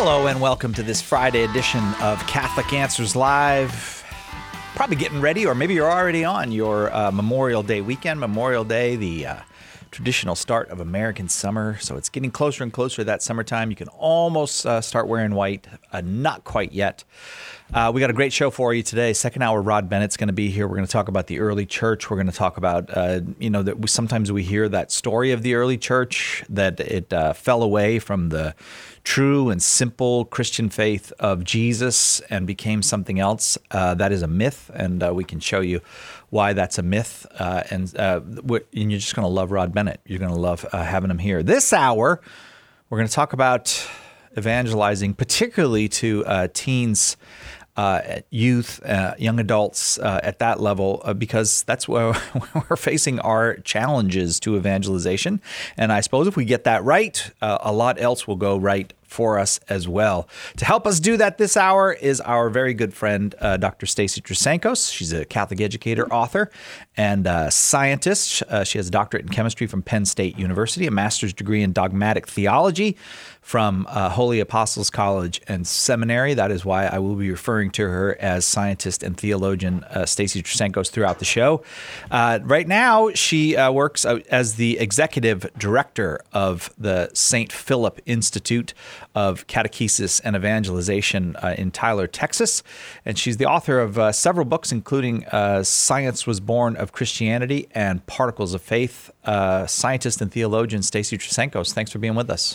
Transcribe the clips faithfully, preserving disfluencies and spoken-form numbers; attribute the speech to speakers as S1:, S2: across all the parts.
S1: Hello and welcome to this Friday edition of Catholic Answers Live. Probably getting ready, or maybe you're already on your uh, Memorial Day weekend. Memorial Day, the uh, traditional start of American summer. So it's getting closer and closer to that summertime. You can almost uh, start wearing white. Uh, not quite yet. Uh, we got a great show for you today. Second hour, Rod Bennett's going to be here. We're going to talk about the early church. We're going to talk about, uh, you know, that we, sometimes we hear that story of the early church, that it uh, fell away from the true and simple Christian faith of Jesus and became something else. Uh, that is a myth, and uh, we can show you why that's a myth. Uh, and, uh, and you're just going to love Rod Bennett. You're going to love uh, having him here. This hour, we're going to talk about evangelizing, particularly to uh, teens, uh, youth, uh, young adults uh, at that level, uh, because that's where we're facing our challenges to evangelization. And I suppose if we get that right, uh, a lot else will go right for us as well. To help us do that this hour is our very good friend, uh, Doctor Stacy Trasancos. She's a Catholic educator, author, and uh, scientist. Uh, she has a doctorate in chemistry from Penn State University, a master's degree in dogmatic theology from uh, Holy Apostles College and Seminary. That is why I will be referring to her as scientist and theologian uh, Stacy Trasancos throughout the show. Uh, right now, she uh, works as the executive director of the Saint Philip Institute of Catechesis and Evangelization uh, in Tyler, Texas. And she's the author of uh, several books, including uh, Science Was Born of Christianity and Particles of Faith. Uh, scientist and theologian Stacy Trasancos, thanks for being with us.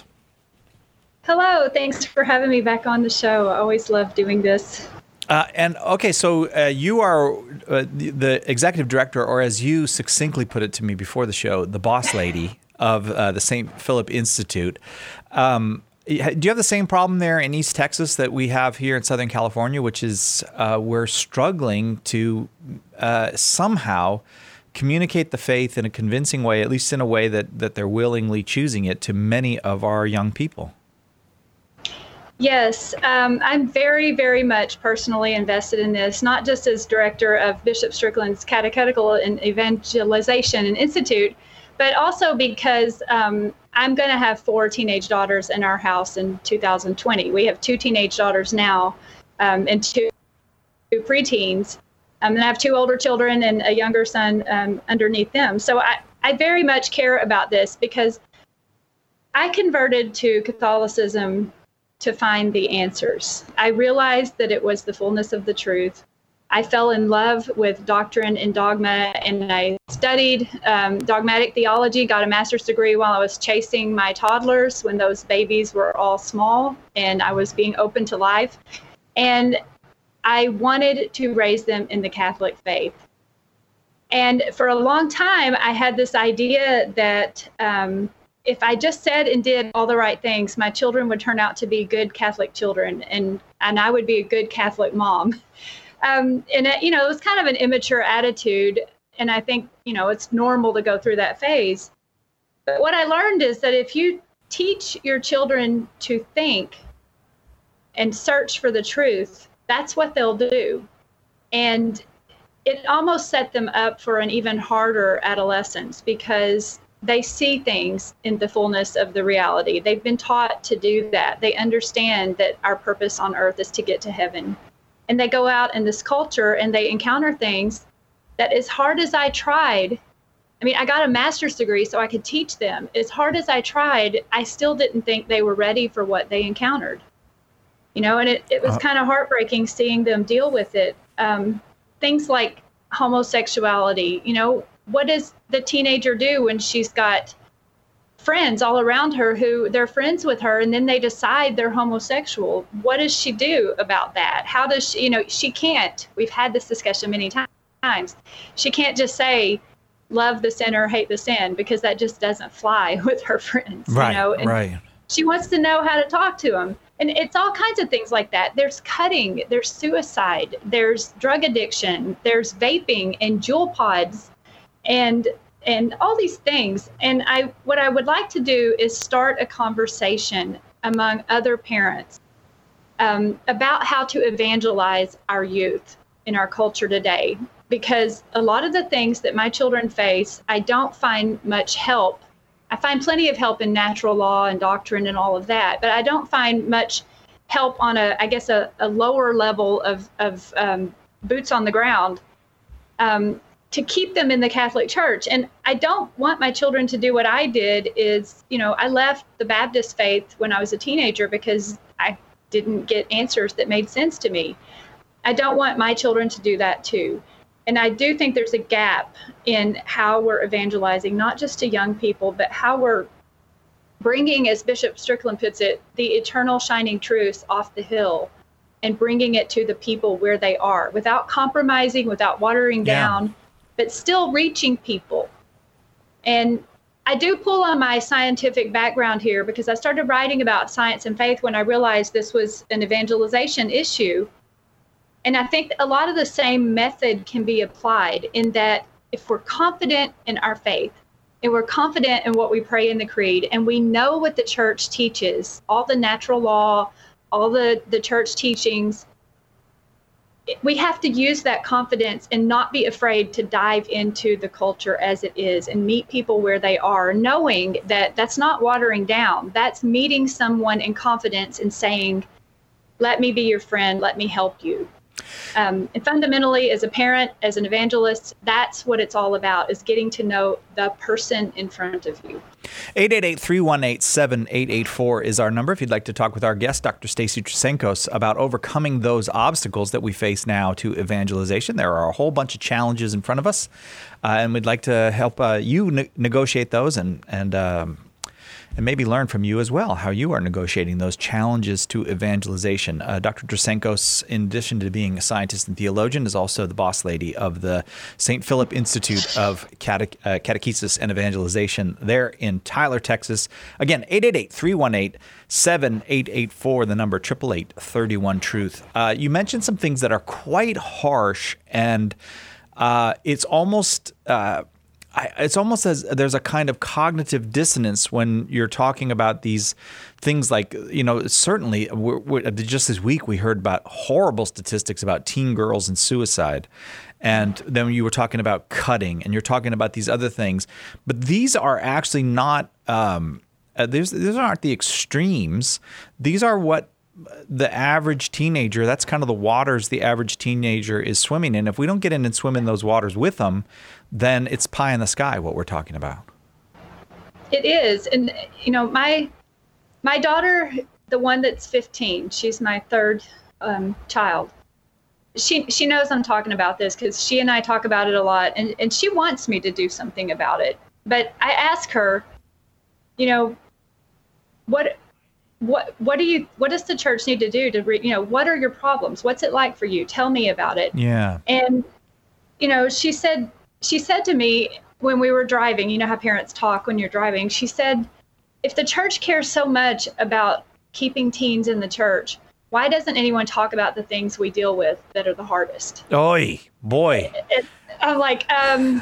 S2: Hello, thanks for having me back on the show. I always love doing this.
S1: Uh, and okay, so uh, you are uh, the, the executive director, or as you succinctly put it to me before the show, the boss lady of uh, the Saint Philip Institute. Um, Do you have the same problem there in East Texas that we have here in Southern California, which is uh, we're struggling to uh, somehow communicate the faith in a convincing way, at least in a way that, that they're willingly choosing it, to many of our young people?
S2: Yes, um, I'm very, very much personally invested in this, not just as director of Bishop Strickland's Catechetical and Evangelization and Institute, but also because um, I'm going to have four teenage daughters in our house in two thousand twenty. We have two teenage daughters now um, and two, two preteens. Um, and I have two older children and a younger son um, underneath them. So I, I very much care about this because I converted to Catholicism to find the answers. I realized that it was the fullness of the truth. I fell in love with doctrine and dogma, and I studied um, dogmatic theology, got a master's degree while I was chasing my toddlers when those babies were all small and I was being open to life. And I wanted to raise them in the Catholic faith. And for a long time, I had this idea that um, if I just said and did all the right things, my children would turn out to be good Catholic children, and, and I would be a good Catholic mom. Um, and, it, you know, it was kind of an immature attitude. And I think, you know, it's normal to go through that phase. But what I learned is that if you teach your children to think and search for the truth, that's what they'll do. And it almost set them up for an even harder adolescence because they see things in the fullness of the reality. They've been taught to do that. They understand that our purpose on earth is to get to heaven. And they go out in this culture and they encounter things that, as hard as I tried, I mean, I got a master's degree so I could teach them. As hard as I tried, I still didn't think they were ready for what they encountered. You know, and it, it was uh, kind of heartbreaking seeing them deal with it. Um, things like homosexuality, you know, what does the teenager do when she's got friends all around her who they're friends with her and then they decide they're homosexual? What does she do about that? How does she, you know, she can't, we've had this discussion many times. She can't just say, love the sinner, hate the sin, because that just doesn't fly with her friends.
S1: Right,
S2: you know? And
S1: right.
S2: She wants to know how to talk to them. And it's all kinds of things like that. There's cutting, there's suicide, there's drug addiction, there's vaping and Juul pods and and all these things. And I what I would like to do is start a conversation among other parents um, about how to evangelize our youth in our culture today. Because a lot of the things that my children face, I don't find much help. I find plenty of help in natural law and doctrine and all of that, but I don't find much help on a, I guess, a, a lower level of, of um, boots on the ground um, to keep them in the Catholic Church. And I don't want my children to do what I did is, you know, I left the Baptist faith when I was a teenager because I didn't get answers that made sense to me. I don't want my children to do that too. And I do think there's a gap in how we're evangelizing, not just to young people, but how we're bringing, as Bishop Strickland puts it, the eternal shining truths off the hill and bringing it to the people where they are without compromising, without watering
S1: Yeah.
S2: down, but still reaching people. And I do pull on my scientific background here because I started writing about science and faith when I realized this was an evangelization issue. And I think a lot of the same method can be applied in that if we're confident in our faith and we're confident in what we pray in the creed and we know what the church teaches, all the natural law, all the, the church teachings, we have to use that confidence and not be afraid to dive into the culture as it is and meet people where they are, knowing that that's not watering down. That's meeting someone in confidence and saying, let me be your friend, let me help you. Um, and fundamentally, as a parent, as an evangelist, that's what it's all about, is getting to know the person in front of you.
S1: eight eight eight, three one eight, seven eight eight four is our number if you'd like to talk with our guest, Doctor Stacy Trasenkos, about overcoming those obstacles that we face now to evangelization. There are a whole bunch of challenges in front of us, uh, and we'd like to help uh, you ne- negotiate those and, and um, and maybe learn from you as well how you are negotiating those challenges to evangelization. Uh, Doctor Trasenkos, in addition to being a scientist and theologian, is also the boss lady of the Saint Philip Institute of Cate- uh, Catechesis and Evangelization there in Tyler, Texas. Again, eight eight eight, three one eight, seven eight eight four, the number eight eight eight, three one, truth. Uh, you mentioned some things that are quite harsh, and uh, it's almost... Uh, I, it's almost as there's a kind of cognitive dissonance when you're talking about these things like, you know, certainly we're, we're, just this week we heard about horrible statistics about teen girls and suicide. And then you were talking about cutting and you're talking about these other things. But these are actually not, um, uh, these, these aren't the extremes. These are what the average teenager, that's kind of the waters the average teenager is swimming in. If we don't get in and swim in those waters with them, then it's pie in the sky what we're talking about.
S2: It is. And, you know, my my daughter, the one that's fifteen, she's my third um, child. She she knows I'm talking about this because she and I talk about it a lot, and, and she wants me to do something about it. But I ask her, you know, what what what do you what does the church need to do to re, you know, what are your problems? What's it like for you? Tell me about it.
S1: Yeah.
S2: And, you know, she said she said to me when we were driving, you know how parents talk when you're driving, she said, if the church cares so much about keeping teens in the church, why doesn't anyone talk about the things we deal with that are the hardest?
S1: Oy, boy.
S2: It, I'm like, um,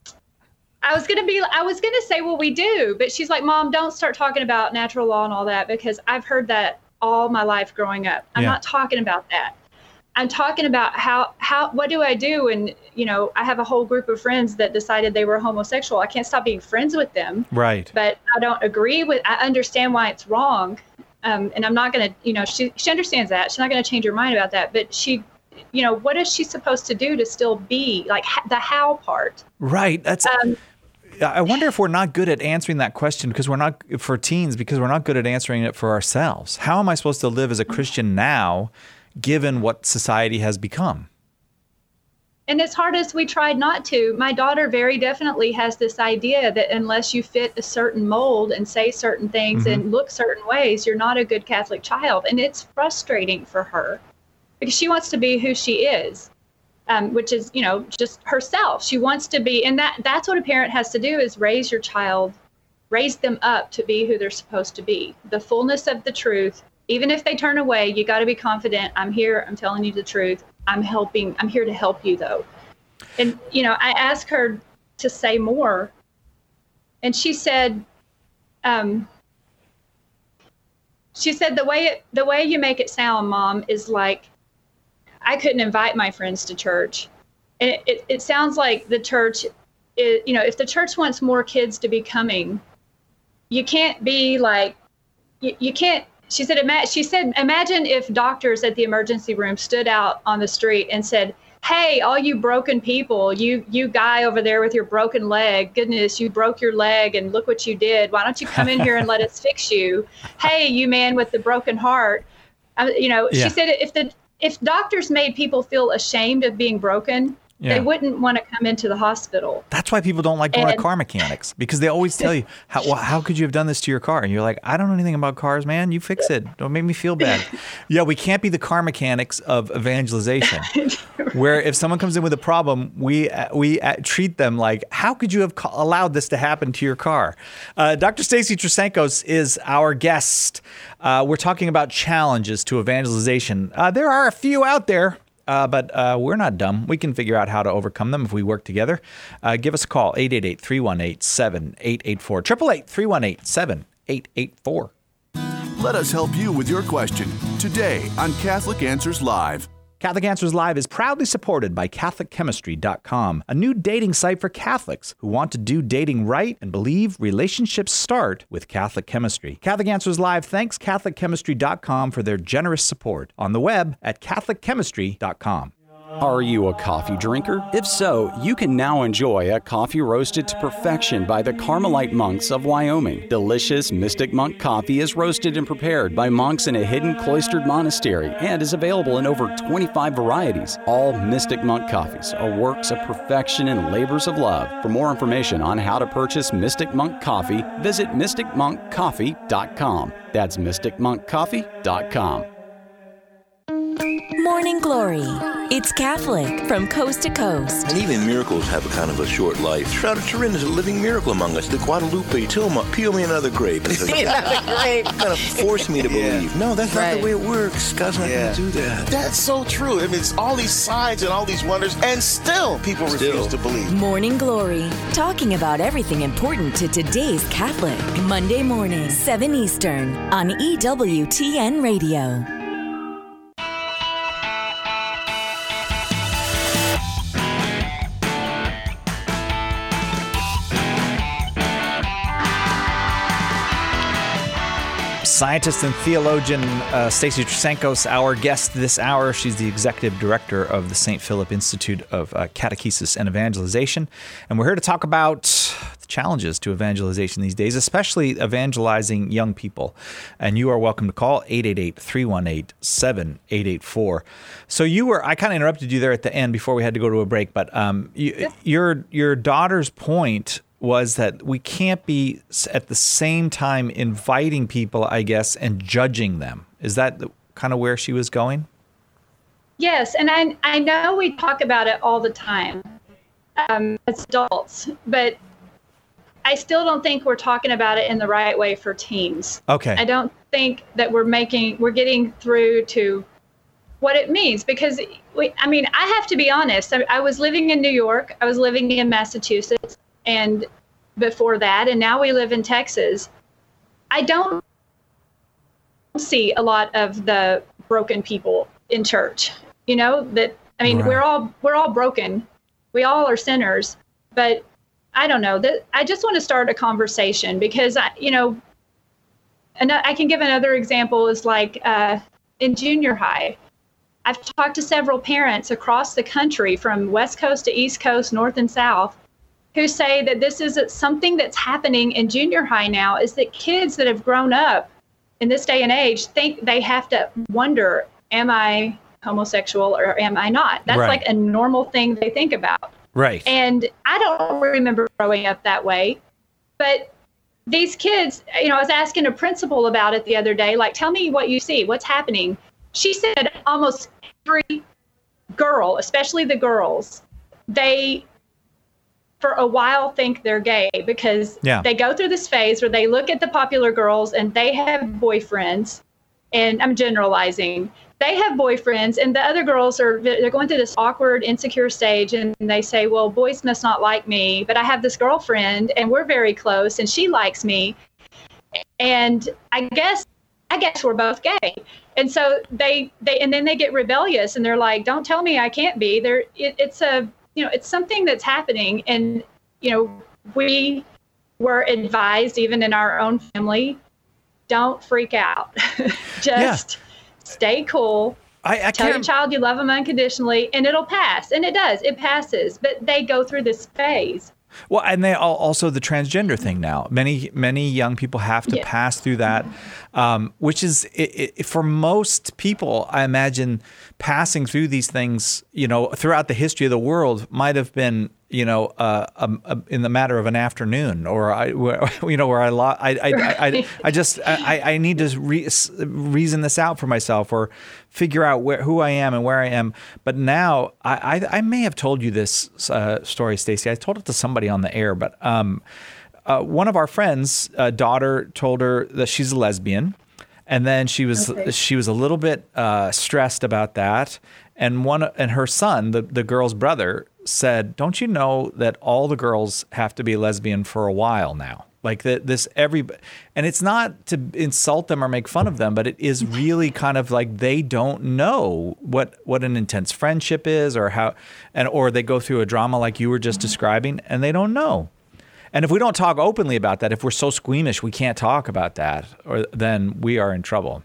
S2: I was going to be, I was going to say, well, we do. But she's like, Mom, don't start talking about natural law and all that, because I've heard that all my life growing up. I'm
S1: Yeah.
S2: not talking about that. I'm talking about how, how, what do I do? And, you know, I have a whole group of friends that decided they were homosexual. I can't stop being friends with them.
S1: Right.
S2: But I don't agree with, I understand why it's wrong. Um, and I'm not going to, you know, she, she understands that. She's not going to change her mind about that. But she, you know, what is she supposed to do to still be like ha- the how part?
S1: Right. That's,
S2: Um,
S1: I wonder if we're not good at answering that question because we're not, for teens, because we're not good at answering it for ourselves. How am I supposed to live as a Christian now, given what society has become?
S2: And as hard as we tried not to, my daughter very definitely has this idea that unless you fit a certain mold and say certain things
S1: Mm-hmm.
S2: and look certain ways, you're not a good Catholic child. And it's frustrating for her because she wants to be who she is, um, which is, you know, just herself. She wants to be, and that that's what a parent has to do, is raise your child, raise them up to be who they're supposed to be, the fullness of the truth. Even if they turn away, you got to be confident. I'm here. I'm telling you the truth. I'm helping. I'm here to help you, though. And, you know, I asked her to say more. And she said, um, she said, the way it, the way you make it sound, Mom, is like I couldn't invite my friends to church. And it, it, it sounds like the church, is, you know, if the church wants more kids to be coming, you can't be like, you, you can't she said, ima- she said, imagine if doctors at the emergency room stood out on the street and said, hey, all you broken people, you you guy over there with your broken leg, goodness, you broke your leg and look what you did. Why don't you come in here and let us fix you? Hey, you man with the broken heart. Uh, you know, yeah. She said if the if doctors made people feel ashamed of being broken, yeah. they wouldn't want to come into the hospital.
S1: That's why people don't like going and, to car mechanics, because they always tell you, how, well, how could you have done this to your car? And you're like, I don't know anything about cars, man. You fix it. Don't make me feel bad. Yeah, we can't be the car mechanics of evangelization, where if someone comes in with a problem, we uh, we uh, treat them like, how could you have ca- allowed this to happen to your car? Uh, Doctor Stacy Trasancos is our guest. Uh, we're talking about challenges to evangelization. Uh, there are a few out there. Uh, but uh, we're not dumb. We can figure out how to overcome them if we work together. Uh, give us a call, eight eight eight, three one eight, seven eight eight four, eight eight eight, three one eight, seven eight eight four.
S3: Let us help you with your question today on Catholic Answers Live.
S1: Catholic Answers Live is proudly supported by Catholic Chemistry dot com, a new dating site for Catholics who want to do dating right and believe relationships start with Catholic chemistry. Catholic Answers Live thanks Catholic Chemistry dot com for their generous support on the web at Catholic Chemistry dot com.
S4: Are you a coffee drinker? If so, you can now enjoy a coffee roasted to perfection by the Carmelite monks of Wyoming. Delicious Mystic Monk coffee is roasted and prepared by monks in a hidden cloistered monastery and is available in over twenty-five varieties. All Mystic Monk coffees are works of perfection and labors of love. For more information on how to purchase Mystic Monk coffee, visit mystic monk coffee dot com. That's mystic monk coffee dot com.
S5: Morning Glory. It's Catholic from coast to coast.
S6: And even miracles have a kind of a short life. Shroud of Turin is a living miracle among us. The Guadalupe, Tilma, peel me another grape.
S7: Another grape.
S6: Kind of force me to believe. Yeah. No, that's right. Not the way it works. God's not yeah. going to do that.
S7: That's so true. I mean, it's all these signs and all these wonders, and still people still. refuse to believe.
S5: Morning Glory. Talking about everything important to today's Catholic. Monday morning, seven Eastern on E W T N Radio.
S1: Scientist and theologian uh, Stacy Trasancos, our guest this hour. She's the executive director of the Saint Philip Institute of uh, Catechesis and Evangelization. And we're here to talk about the challenges to evangelization these days, especially evangelizing young people. And you are welcome to call eight eight eight, three one eight, seven eight eight four. So you were, I kind of interrupted you there at the end before we had to go to a break, but um, you, your your daughter's point was that we can't be at the same time inviting people, I guess, and judging them. Is that kind of where she was going?
S2: Yes, and I I know we talk about it all the time um, as adults, but I still don't think we're talking about it in the right way for teens.
S1: Okay.
S2: I don't think that we're making, we're getting through to what it means, because we, I mean, I have to be honest. I, I was living in New York, I was living in Massachusetts, and before that, and now we live in Texas. I don't see a lot of the broken people in church. You know, that, I mean, right. we're all we're all broken. We all are sinners, but I don't know, that I just want to start a conversation, because I, you know, and I can give another example is like uh, in junior high. I've talked to several parents across the country from West Coast to East Coast, North and South, who say that this is something that's happening in junior high now, is that kids that have grown up in this day and age think they have to wonder, am I homosexual or am I not? That's right. Like a normal thing they think about.
S1: Right.
S2: And I don't remember growing up that way, but these kids, you know, I was asking a principal about it the other day, like, tell me what you see, what's happening. She said almost every girl, especially the girls, they for a while think they're gay, because yeah. they go through this phase where they look at the popular girls and they have boyfriends, and I'm generalizing, they have boyfriends, and the other girls are, they're going through this awkward, insecure stage, and they say, well, boys must not like me, but I have this girlfriend and we're very close and she likes me. And I guess, I guess we're both gay. And so they, they, and then they get rebellious and they're like, don't tell me I can't be. There, it, it's a, you know, it's something that's happening. And, you know, we were advised, even in our own family, don't freak out. Just yeah. stay cool.
S1: I, I
S2: Tell
S1: can't...
S2: your child you love them unconditionally, and it'll pass. And it does. It passes. But they go through this phase.
S1: Well, and they all, also the transgender thing now. Many many young people have to yeah. pass through that, um, which is it, it, for most people, I imagine, passing through these things, you know, throughout the history of the world might have been, you know, uh, um, uh, in the matter of an afternoon, or I, where, you know, where I, lo- I, I, I, I, I just I, I need to re- reason this out for myself, or figure out where who I am and where I am. But now I, I, I may have told you this uh, story, Stacey. I told it to somebody on the air, but um, uh, one of our friends' uh, daughter told her that she's a lesbian. And then she was okay. she was a little bit uh, stressed about that, and one and her son, the the girl's brother, said, "Don't you know that all the girls have to be lesbian for a while now? Like that this every, and it's not to insult them or make fun of them, but it is really kind of like they don't know what what an intense friendship is, or how, and or they go through a drama like you were just describing, and they don't know." And if we don't talk openly about that, if we're so squeamish we can't talk about that, or then we are in trouble.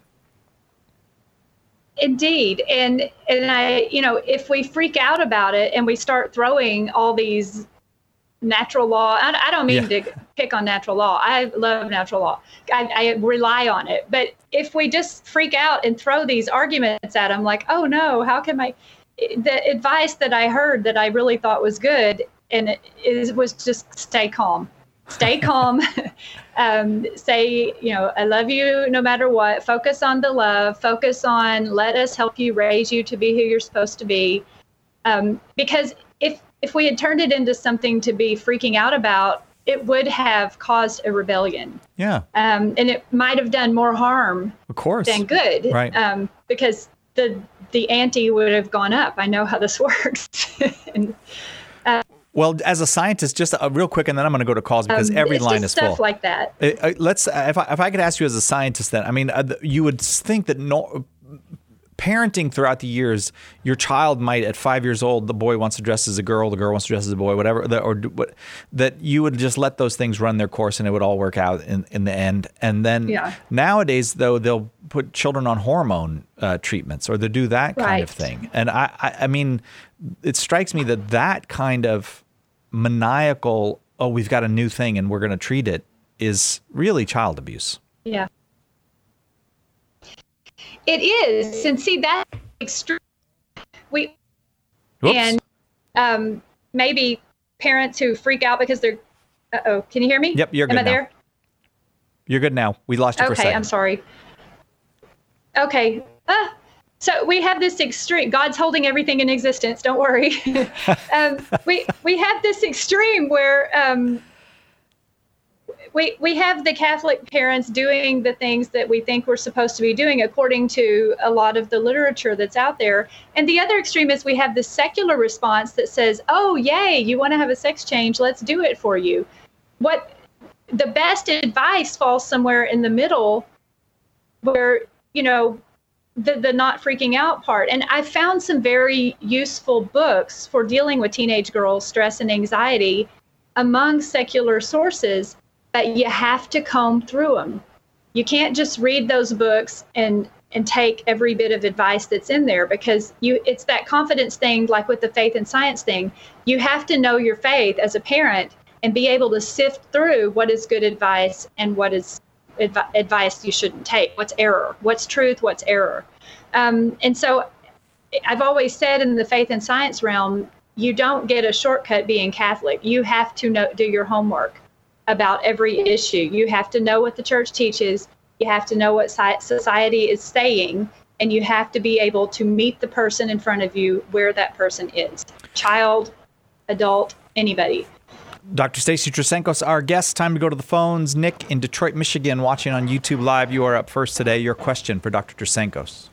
S2: Indeed. And and I, you know, if we freak out about it and we start throwing all these natural law, I, I don't mean yeah. to pick on natural law. I love natural law. I, I rely on it. But if we just freak out and throw these arguments at them like, oh no, how can my, the advice that I heard that I really thought was good, and it is, was just stay calm, stay calm, um, say, you know, I love you no matter what. Focus on the love, focus on let us help you raise you to be who you're supposed to be. Um, because if, if we had turned it into something to be freaking out about, it would have caused a rebellion.
S1: Yeah.
S2: Um, and it might have done more harm
S1: of course.
S2: than good.
S1: Right.
S2: Um, because the, the ante would have gone up. I know how this works. and, uh,
S1: Well, as a scientist, just a, real quick, and then I'm going to go to calls because
S2: um,
S1: every
S2: it's
S1: line
S2: just
S1: is full.
S2: Stuff like that.
S1: Uh, uh, let's. Uh, if I, if I could ask you as a scientist, then I mean, uh, you would think that no, parenting throughout the years, your child might at five years old, the boy wants to dress as a girl, the girl wants to dress as a boy, whatever, that, or what, that you would just let those things run their course and it would all work out in, in the end. And then
S2: yeah.
S1: nowadays, though, they'll put children on hormone uh, treatments, or they do that kind
S2: right.
S1: of thing. And I, I, I mean, it strikes me that that kind of maniacal, oh, we've got a new thing and we're going to treat it, is really child abuse.
S2: Yeah. It is. And see, that extreme, we,
S1: Whoops.
S2: and um, maybe parents who freak out because they're, uh-oh, can you hear me?
S1: Yep, you're good
S2: Am I
S1: now.
S2: there?
S1: You're good now. We lost you for a
S2: Okay,
S1: second.
S2: I'm sorry. Okay. Ah. So we have this extreme, God's holding everything in existence, don't worry. um, we we have this extreme where um, we we have the Catholic parents doing the things that we think we're supposed to be doing according to a lot of the literature that's out there. And the other extreme is we have the secular response that says, oh, yay, you want to have a sex change, let's do it for you. What the best advice falls somewhere in the middle where, you know, The, the not freaking out part. And I found some very useful books for dealing with teenage girls' stress and anxiety among secular sources, but you have to comb through them. You can't just read those books and and take every bit of advice that's in there, because you it's that confidence thing, like with the faith and science thing. You have to know your faith as a parent and be able to sift through what is good advice and what is Adv- advice you shouldn't take. What's error? What's truth? What's error? Um, and so I've always said in the faith and science realm, you don't get a shortcut being Catholic. You have to know, do your homework about every issue. You have to know what the church teaches. You have to know what society is saying, and you have to be able to meet the person in front of you where that person is. Child, adult, anybody.
S1: Doctor Stacey Trasenkos, our guest. Time to go to the phones. Nick in Detroit, Michigan, watching on YouTube Live. You are up first today. Your question for Doctor Trasenkos.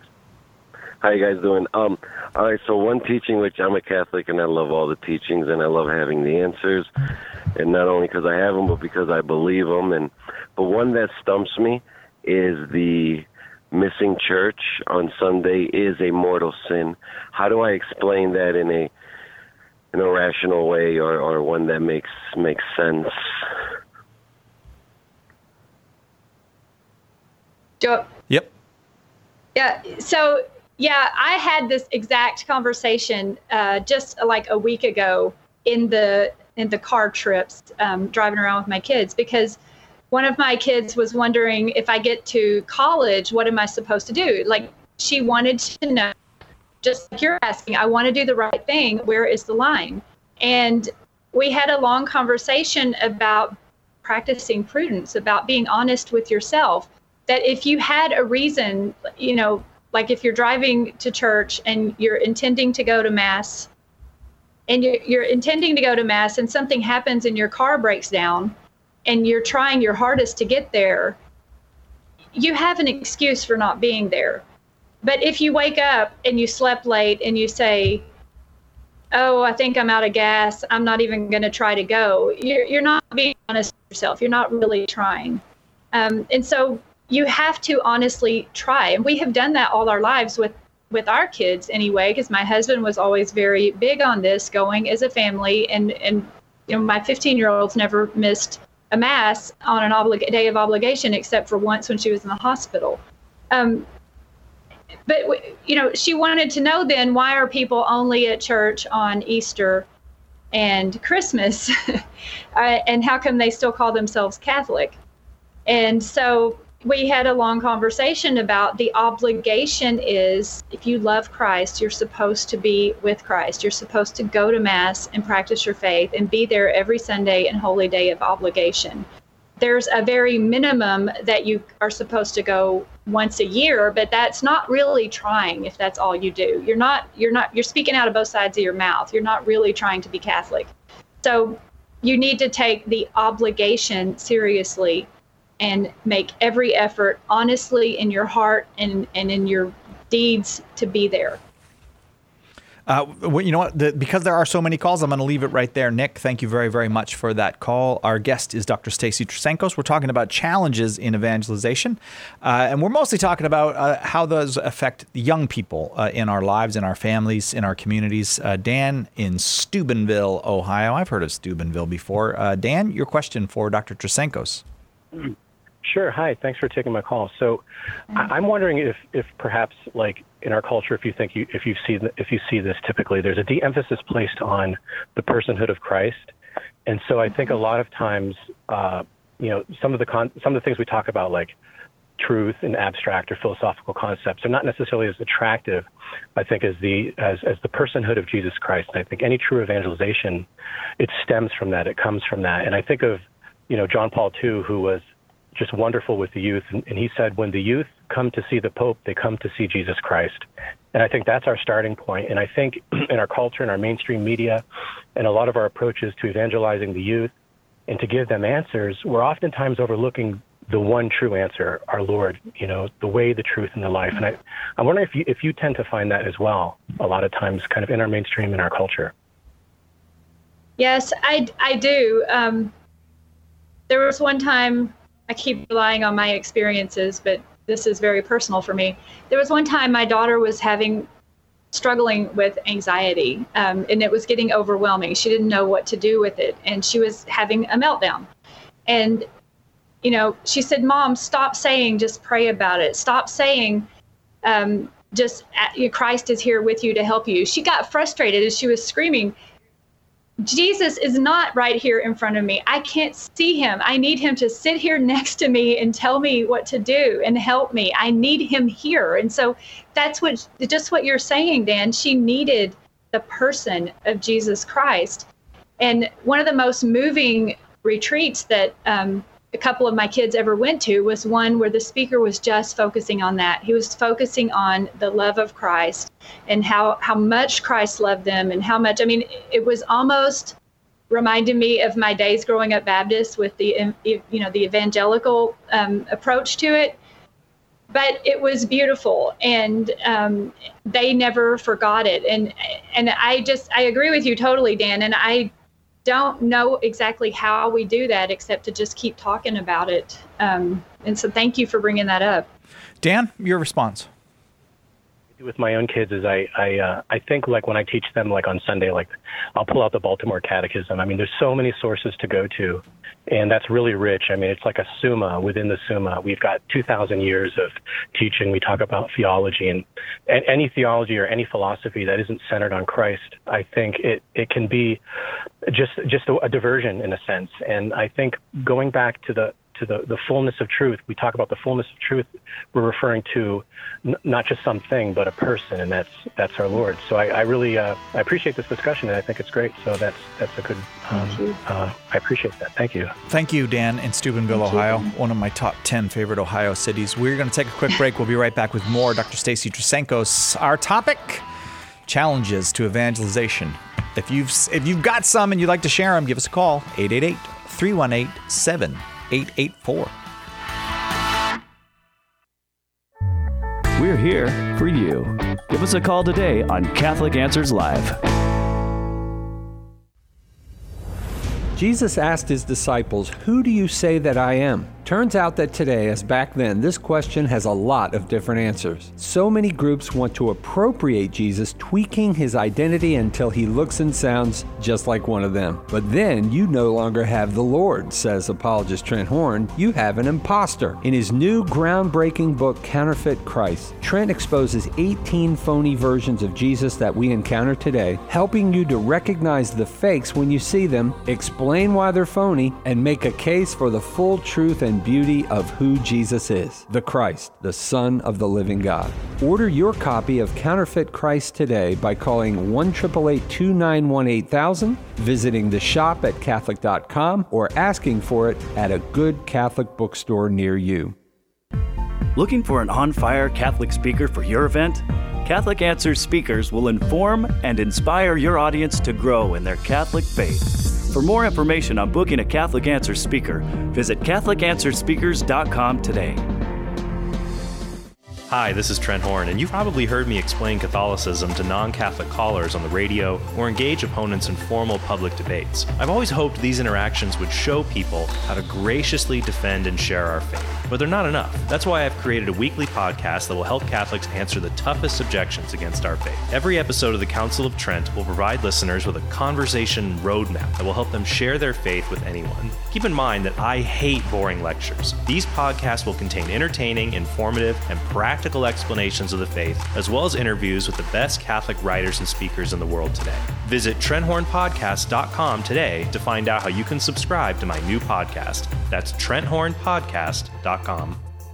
S8: How you guys doing? Um, all right, so one teaching, which I'm a Catholic, and I love all the teachings, and I love having the answers, and not only because I have them, but because I believe them. And but one that stumps me is the missing church on Sunday is a mortal sin. How do I explain that in a in a rational way, or, or one that makes makes sense?
S2: Joe?
S1: Yep.
S2: Yeah. So, yeah, I had this exact conversation uh, just like a week ago in the in the car trips um, driving around with my kids, because one of my kids was wondering, if I get to college, what am I supposed to do? Like, she wanted to know, just like you're asking, I want to do the right thing. Where is the line? And we had a long conversation about practicing prudence, about being honest with yourself, that if you had a reason, you know, like if you're driving to church and you're intending to go to Mass, and you're, you're intending to go to Mass and something happens and your car breaks down and you're trying your hardest to get there, you have an excuse for not being there. But if you wake up and you slept late and you say, oh, I think I'm out of gas, I'm not even going to try to go, you're, you're not being honest with yourself. You're not really trying. Um, and so you have to honestly try. And we have done that all our lives with, with our kids anyway, because my husband was always very big on this, going as a family. And, and you know, my fifteen-year-old's never missed a Mass on an oblig- day of obligation, except for once when she was in the hospital. Um, But, you know, she wanted to know then, why are people only at church on Easter and Christmas? uh, and how come they still call themselves Catholic? And so we had a long conversation about the obligation is, if you love Christ, you're supposed to be with Christ. You're supposed to go to Mass and practice your faith and be there every Sunday and holy day of obligation. There's a very minimum that you are supposed to go once a year, but that's not really trying if that's all you do. You're not, you're not, you're speaking out of both sides of your mouth. You're not really trying to be Catholic. So you need to take the obligation seriously and make every effort honestly in your heart and, and in your deeds to be there.
S1: Uh, well, you know what? The, because there are so many calls, I'm going to leave it right there. Nick, thank you very, very much for that call. Our guest is Doctor Stacy Trasancos. We're talking about challenges in evangelization, uh, and we're mostly talking about uh, how those affect young people uh, in our lives, in our families, in our communities. Uh, Dan in Steubenville, Ohio. I've heard of Steubenville before. Uh, Dan, your question for Doctor Trasancos.
S9: Sure. Hi. Thanks for taking my call. So, I- I'm wondering if, if perhaps, like in our culture, if you think you if you see if you see this typically, there's a de-emphasis placed on the personhood of Christ, and so I think a lot of times, uh, you know, some of the con- some of the things we talk about, like truth and abstract or philosophical concepts, are not necessarily as attractive, I think, as the as as the personhood of Jesus Christ. And I think any true evangelization, it stems from that. It comes from that. And I think of, you know, John Paul the Second, who was just wonderful with the youth. And, and he said, when the youth come to see the Pope, they come to see Jesus Christ. And I think that's our starting point. And I think in our culture, in our mainstream media, and a lot of our approaches to evangelizing the youth and to give them answers, we're oftentimes overlooking the one true answer, our Lord, you know, the way, the truth, and the life. And I, I'm wondering if you, if you tend to find that as well, a lot of times, kind of in our mainstream, in our culture.
S2: Yes, I, I do. Um, there was one time, I keep relying on my experiences, but this is very personal for me. There was one time my daughter was having, struggling with anxiety, um, and it was getting overwhelming. She didn't know what to do with it, and she was having a meltdown. And, you know, she said, Mom, stop saying, just pray about it. Stop saying, um, just Christ is here with you to help you. She got frustrated as she was screaming, Jesus is not right here in front of me. I can't see him. I need him to sit here next to me and tell me what to do and help me. I need him here. And so that's what, just what you're saying, Dan. She needed the person of Jesus Christ. And one of the most moving retreats that um, a couple of my kids ever went to was one where the speaker was just focusing on that. He was focusing on the love of Christ and how, how much Christ loved them and how much, I mean, it was almost reminded me of my days growing up Baptist with the, you know, the evangelical um, approach to it. But it was beautiful, and um, they never forgot it. And and I just, I agree with you totally, Dan. And I don't know exactly how we do that except to just keep talking about it. Um, and so thank you for bringing that up.
S1: Dan, your response.
S9: with my own kids is I I uh, I think like when I teach them like on Sunday, like I'll pull out the Baltimore Catechism. I mean, there's so many sources to go to, and that's really rich. I mean, it's like a summa within the summa. We've got two thousand years of teaching. We talk about theology, and, and any theology or any philosophy that isn't centered on Christ, I think it, it can be just just a, a diversion in a sense. And I think going back to the to the, the fullness of truth, we talk about the fullness of truth, we're referring to n- not just something, but a person, and that's that's our Lord. So I, I really uh, I appreciate this discussion, and I think it's great. So that's that's a good, um, uh, I appreciate that. Thank you.
S1: Thank you, Dan, in Steubenville,
S2: Thank
S1: Ohio,
S2: you.
S1: one of my top ten favorite Ohio cities. We're going to take a quick break. We'll be right back with more. Doctor Stacy Trasancos. Our topic, challenges to evangelization. If you've if you've got some and you'd like to share them, give us a call, eight eight eight, three one eight, seven eight eight four.
S10: We're here for you. Give us a call today on Catholic Answers Live.
S11: Jesus asked his disciples, "Who do you say that I am?" Turns out that today, as back then, this question has a lot of different answers. So many groups want to appropriate Jesus, tweaking his identity until he looks and sounds just like one of them. But then you no longer have the Lord, says apologist Trent Horn. You have an imposter. In his new groundbreaking book, Counterfeit Christ, Trent exposes eighteen phony versions of Jesus that we encounter today, helping you to recognize the fakes when you see them, explain why they're phony, and make a case for the full truth and beauty of who Jesus is, the Christ, the Son of the living God. Order your copy of Counterfeit Christ today by calling one eight eight eight, two nine one, eight thousand, visiting the shop at Catholic dot com, or asking for it at a good Catholic bookstore near you.
S10: Looking for an on-fire Catholic speaker for your event? Catholic Answers speakers will inform and inspire your audience to grow in their Catholic faith. For more information on booking a Catholic Answers speaker, visit Catholic Answers Speakers dot com today.
S12: Hi, this is Trent Horn, and you've probably heard me explain Catholicism to non-Catholic callers on the radio or engage opponents in formal public debates. I've always hoped these interactions would show people how to graciously defend and share our faith, but they're not enough. That's why I've created a weekly podcast that will help Catholics answer the toughest objections against our faith. Every episode of the Council of Trent will provide listeners with a conversation roadmap that will help them share their faith with anyone. Keep in mind that I hate boring lectures. These podcasts will contain entertaining, informative, and practical Practical explanations of the faith, as well as interviews with the best Catholic writers and speakers in the world today. Visit Trent Horn Podcast dot com today to find out how you can subscribe to my new podcast. That's Trent Horn Podcast dot com.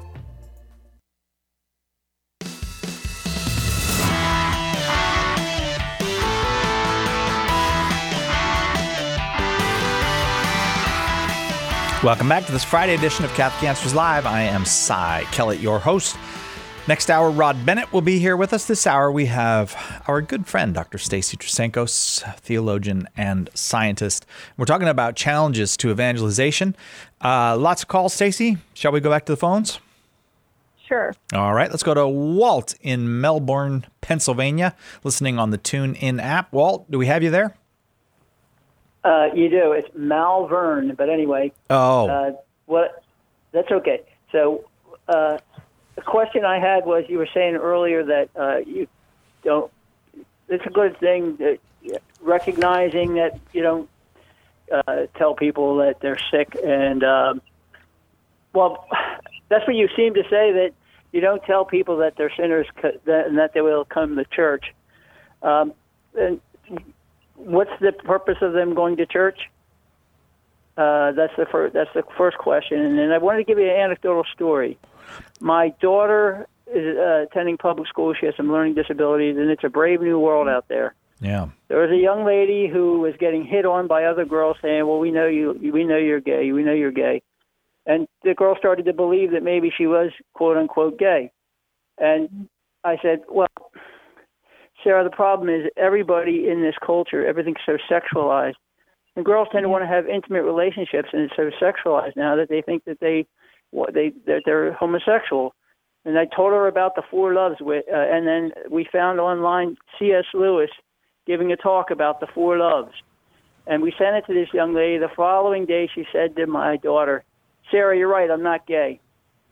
S1: Welcome back to this Friday edition of Catholic Answers Live. I am Cy Kellett, your host. Next hour, Rod Bennett will be here with us. This hour, we have our good friend, Doctor Stacy Trasancos, theologian and scientist. We're talking about challenges to evangelization. Uh, lots of calls, Stacy. Shall we go back to the phones?
S13: Sure.
S1: All right, let's go to Walt in Melbourne, Pennsylvania, listening on the TuneIn app. Walt, do we have you there?
S14: Uh, you do. It's Malvern, but anyway.
S1: Oh.
S14: Uh, what? That's okay. So, uh, the question I had was, you were saying earlier that uh, you don't. It's a good thing that recognizing that you don't uh, tell people that they're sick, and um, well, that's what you seem to say, that you don't tell people that they're sinners and that they will come to church. Um, and what's the purpose of them going to church? Uh, that's the first. That's the first question, and then I wanted to give you an anecdotal story. My daughter is uh, attending public school. She has some learning disabilities, and it's a brave new world out there.
S1: Yeah.
S14: There was a young lady who was getting hit on by other girls, saying, "Well, we know you. We know you're gay. We know you're gay." And the girl started to believe that maybe she was quote unquote gay. And I said, "Well, Sarah, the problem is everybody in this culture, everything's so sexualized, and girls tend to want to have intimate relationships, and it's so sexualized now that they think that they." What they they're, they're homosexual." And I told her about the four loves, with, uh, and then we found online C S Lewis giving a talk about the four loves, and we sent it to this young lady. The following day, she said to my daughter, "Sarah, you're right. I'm not gay."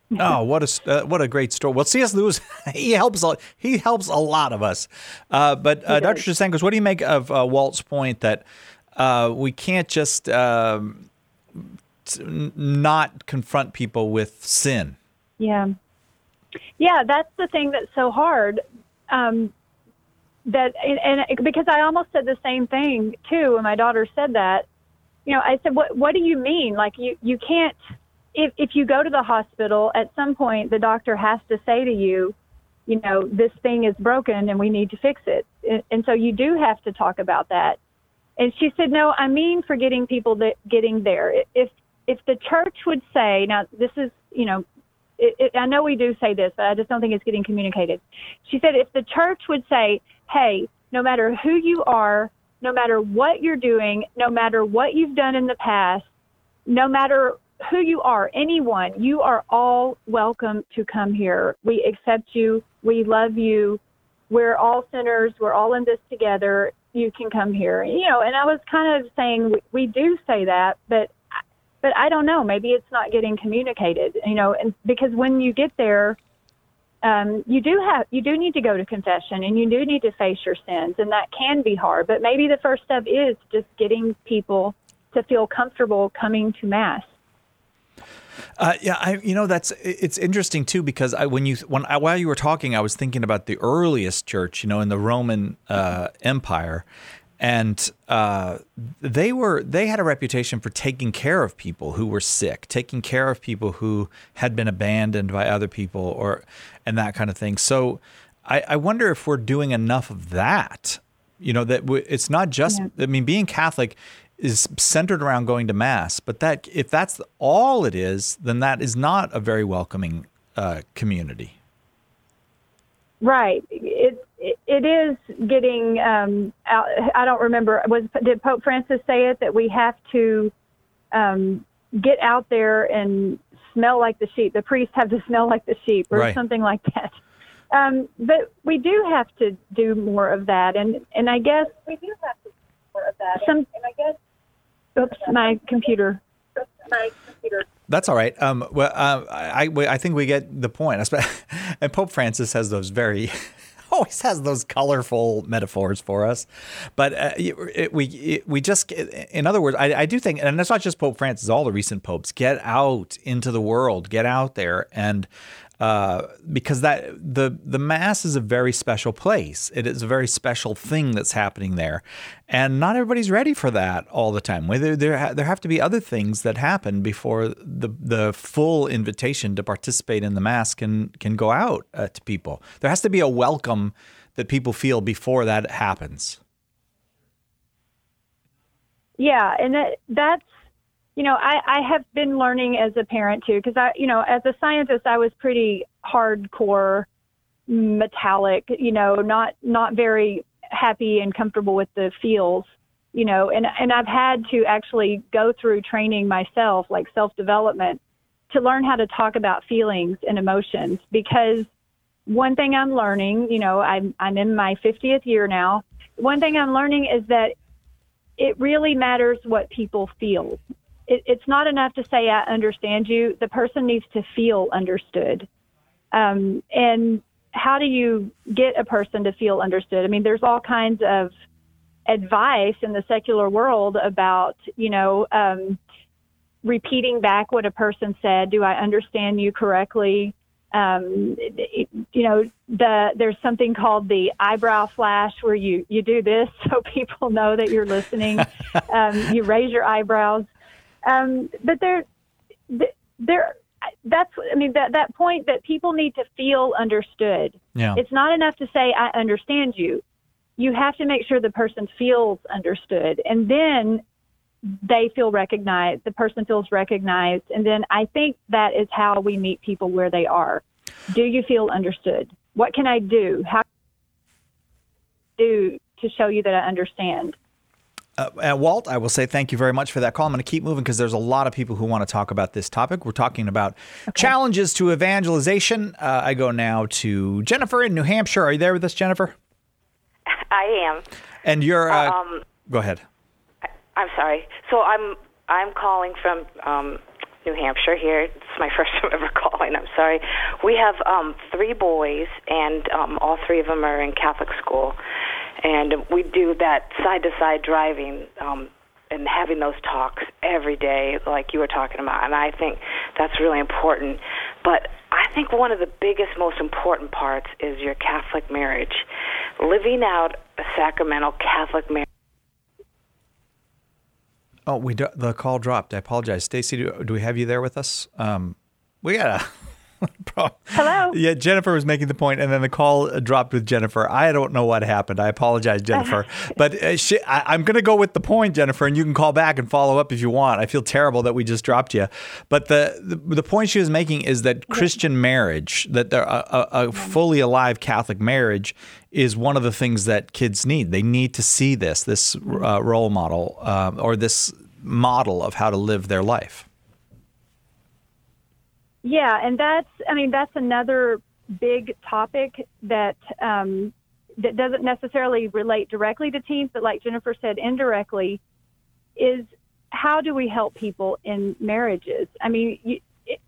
S1: Oh, what a uh, what a great story! Well, C S. Lewis, he helps a, he helps a lot of us. Uh, but uh, Doctor Jasankos, what do you make of uh, Walt's point that uh, we can't just um, t- not confront people with sin?
S13: Yeah, yeah, that's the thing that's so hard. Um, that and, and because I almost said the same thing too when my daughter said that. You know, I said, "What what do you mean? Like you you can't." If if you go to the hospital, at some point the doctor has to say to you, you know, this thing is broken and we need to fix it. And, and so you do have to talk about that. And she said, no, I mean for getting people that getting there. If if the church would say, now this is, you know, it, it, I know we do say this, but I just don't think it's getting communicated. She said, if the church would say, hey, no matter who you are, no matter what you're doing, no matter what you've done in the past, no matter who you are, anyone, you are all welcome to come here. We accept you. We love you. We're all sinners. We're all in this together. You can come here. You know, and I was kind of saying we, we do say that, but but I don't know. Maybe it's not getting communicated. You know, and because when you get there, um, you do have you do need to go to confession and you do need to face your sins, and that can be hard. But maybe the first step is just getting people to feel comfortable coming to Mass.
S1: Uh, yeah, I, you know, that's it's interesting too, because I, when you when I, while you were talking, I was thinking about the earliest church, you know, in the Roman uh, Empire, and uh, they were they had a reputation for taking care of people who were sick, taking care of people who had been abandoned by other people, or and that kind of thing. So I, I wonder if we're doing enough of that. You know, that w- it's not just. Yeah. I mean, being Catholic is centered around going to Mass, but that if that's all it is, then that is not a very welcoming uh, community.
S13: Right. It it, it is getting. Um, out, I don't remember. Was did Pope Francis say it that we have to um, get out there and smell like the sheep? The priests have to smell like the sheep, or right. something like that. Um, but we do have to do more of that, and and I guess we do have to do more of that. Some, and I guess. Oops, my computer. My computer.
S1: That's all right. Um, well, uh, I I think we get the point. And Pope Francis has those very, always has those colorful metaphors for us. But uh, it, we it, we just, in other words, I, I do think, and it's not just Pope Francis, all the recent popes, get out into the world, get out there, and uh, because that the the Mass is a very special place. It is a very special thing that's happening there, and not everybody's ready for that all the time. Whether there ha- there have to be other things that happen before the the full invitation to participate in the Mass can can go out uh, to people. There has to be a welcome that people feel before that happens.
S13: Yeah, and that, that's. You know, I, I have been learning as a parent, too, because, I, you know, as a scientist, I was pretty hardcore, metallic, you know, not not very happy and comfortable with the feels, you know, and, and I've had to actually go through training myself, like self-development, to learn how to talk about feelings and emotions. Because one thing I'm learning, you know, I'm, I'm in my fiftieth year now. One thing I'm learning is that it really matters what people feel. It, it's not enough to say, I understand you. The person needs to feel understood. Um, and how do you get a person to feel understood? I mean, there's all kinds of advice in the secular world about, you know, um, repeating back what a person said. Do I understand you correctly? Um, it, you know, the, there's something called the eyebrow flash where you, you do this so people know that you're listening. um, you raise your eyebrows. Um, but there, there, that's, I mean, that, that point that people need to feel understood.
S1: Yeah.
S13: It's not enough to say, I understand you. You have to make sure the person feels understood, and then they feel recognized, the person feels recognized. And then I think that is how we meet people where they are. Do you feel understood? What can I do? How can I do to show you that I understand?
S1: Uh, uh, Walt, I will say thank you very much for that call. I'm going to keep moving because there's a lot of people who want to talk about this topic. We're talking about okay. challenges to evangelization. Uh, I go now to Jennifer in New Hampshire. Are you there with us, Jennifer?
S15: I am.
S1: And you're. Uh,
S15: um,
S1: go ahead.
S15: I, I'm sorry. So I'm I'm calling from um, New Hampshire here. It's my first time ever calling. I'm sorry. We have um, three boys, and um, all three of them are in Catholic school. And we do that side-to-side driving um, and having those talks every day like you were talking about. And I think that's really important. But I think one of the biggest, most important parts is your Catholic marriage. Living out a sacramental Catholic marriage.
S1: Oh, we do, the call dropped. I apologize. Stacy, do, do we have you there with us? Um, we got a problem.
S13: Hello?
S1: Yeah, Jennifer was making the point, and then the call dropped with Jennifer. I don't know what happened. I apologize, Jennifer. but uh, she, I, I'm going to go with the point, Jennifer, and you can call back and follow up if you want. I feel terrible that we just dropped you. But the the, the point she was making is that Christian marriage, that there, a, a, a fully alive Catholic marriage is one of the things that kids need. They need to see this, this uh, role model uh, or this model of how to live their life.
S13: Yeah, and that's, I mean, that's another big topic that um, that doesn't necessarily relate directly to teens, but like Jennifer said, indirectly, is how do we help people in marriages? I mean, you,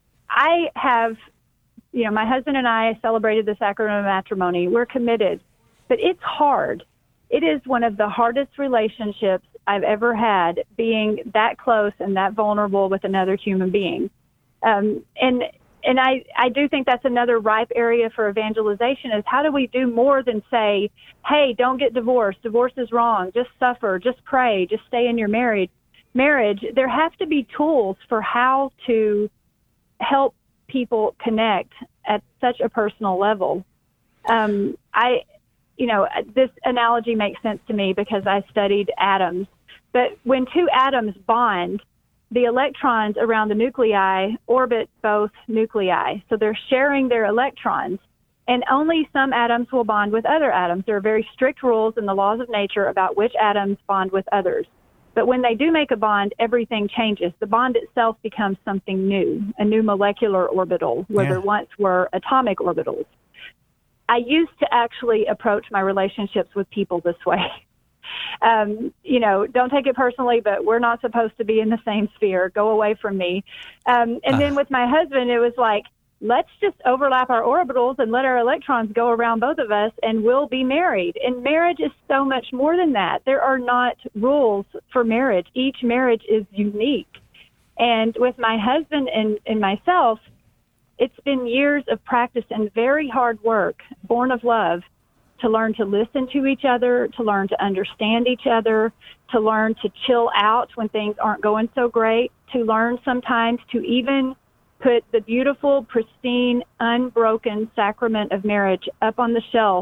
S13: I have, you know, my husband and I celebrated the sacrament of matrimony. We're committed, but it's hard. It is one of the hardest relationships I've ever had, being that close and that vulnerable with another human being. Um, and and I, I do think that's another ripe area for evangelization is how do we do more than say, hey, don't get divorced. Divorce is wrong. Just suffer. Just pray. Just stay in your married marriage. There have to be tools for how to help people connect at such a personal level. Um, I, you know, this analogy makes sense to me because I studied atoms. But when two atoms bond, the electrons around the nuclei orbit both nuclei. So they're sharing their electrons. And only some atoms will bond with other atoms. There are very strict rules in the laws of nature about which atoms bond with others. But when they do make a bond, everything changes. The bond itself becomes something new, a new molecular orbital, where yeah. there once were atomic orbitals. I used to actually approach my relationships with people this way. Um, you know, don't take it personally, but we're not supposed to be in the same sphere. Go away from me. Um, and uh. then with my husband, it was like, let's just overlap our orbitals and let our electrons go around both of us and we'll be married. And marriage is so much more than that. There are not rules for marriage. Each marriage is unique. And with my husband and, and myself, it's been years of practice and very hard work, born of love, to learn to listen to each other, to learn to understand each other, to learn to chill out when things aren't going so great, to learn sometimes to even put the beautiful, pristine, unbroken sacrament of marriage up on the shelf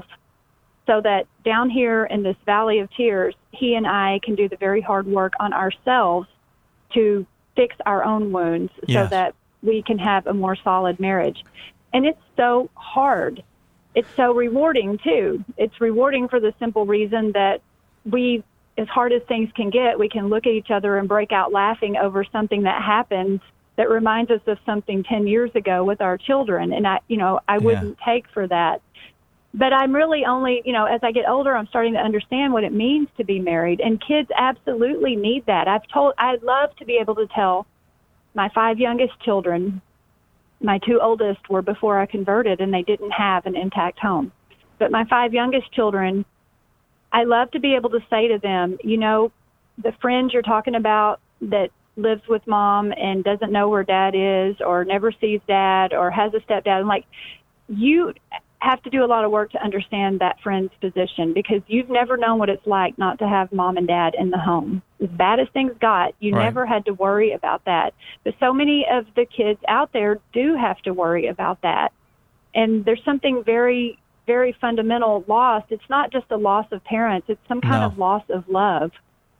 S13: so that down here in this valley of tears, he and I can do the very hard work on ourselves to fix our own wounds yes. so that we can have a more solid marriage. And it's so hard. It's so rewarding, too. It's rewarding for the simple reason that we, as hard as things can get, we can look at each other and break out laughing over something that happened that reminds us of something ten years ago with our children. And, I, you know, I wouldn't yeah. take for that. But I'm really only, you know, as I get older, I'm starting to understand what it means to be married. And kids absolutely need that. I've told, I'd love to be able to tell my five youngest children, my two oldest were before I converted, and they didn't have an intact home. But my five youngest children, I love to be able to say to them, you know, the friend you're talking about that lives with mom and doesn't know where dad is or never sees dad or has a stepdad, I'm like, you have to do a lot of work to understand that friend's position because you've never known what it's like not to have mom and dad in the home. As bad as things got, you right. never had to worry about that. But so many of the kids out there do have to worry about that. And there's something very, very fundamental lost. It's not just a loss of parents. It's some kind no. of loss of love.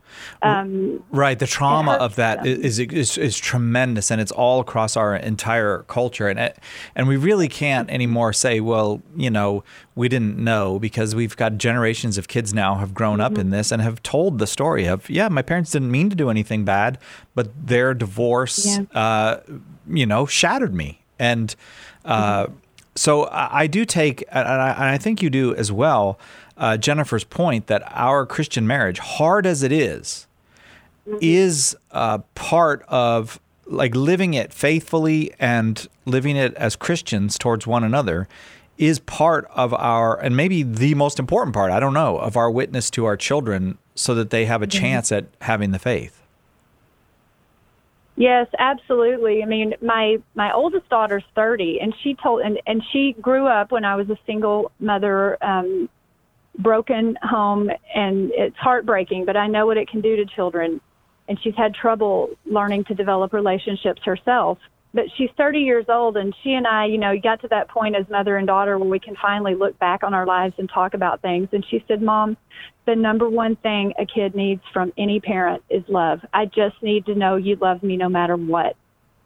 S13: Um,
S1: right. The trauma of that is, is is tremendous, and it's all across our entire culture. And and we really can't anymore say, well, you know, we didn't know, because we've got generations of kids now have grown mm-hmm. up in this and have told the story of, yeah, my parents didn't mean to do anything bad, but their divorce, yeah. uh, you know, shattered me. And uh, mm-hmm. so I, I do take, and I, and I think you do as well, Uh, Jennifer's point that our Christian marriage, hard as it is, mm-hmm. is uh, part of like living it faithfully and living it as Christians towards one another is part of our, and maybe the most important part, I don't know, of our witness to our children so that they have a
S13: Mm-hmm.
S1: chance at having the faith.
S13: Yes, absolutely. I mean, my my oldest daughter's thirty, and she told, and, and she grew up when I was a single mother, um, broken home, and it's heartbreaking, but I know what it can do to children. And she's had trouble learning to develop relationships herself. But she's thirty years old, and she and I, you know, got to that point as mother and daughter where we can finally look back on our lives and talk about things. And she said, Mom, the number one thing a kid needs from any parent is love. I just need to know you love me no matter what.